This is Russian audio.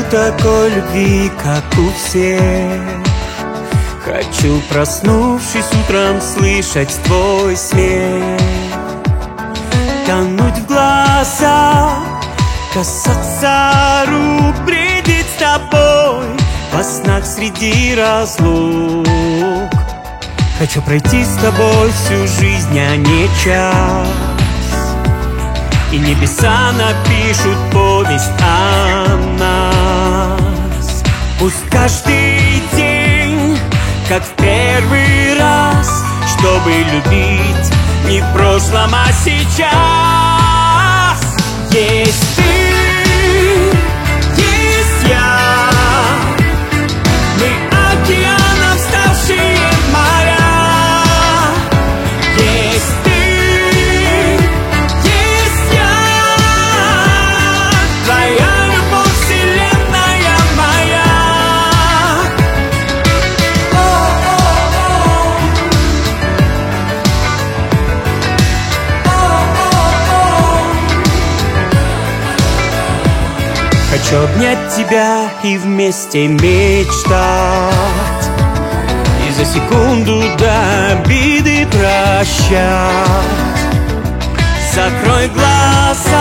такой любви, как у всех. Хочу, проснувшись утром, слышать твой смех, тонуть в глазах, касаться рук, бредить с тобой во снах среди разлук. Хочу пройти с тобой всю жизнь, а не час, и небеса напишут повесть о нас. Пусть каждый день, как в первый раз, чтобы любить не в прошлом, а сейчас. Есть ты, есть я, мы океаном ставшие моря. Есть ты, есть я, твоя любовь, вселенная моя. Хочу обнять тебя и вместе мечтать, и за секунду до обиды прощать. Закрой глаза,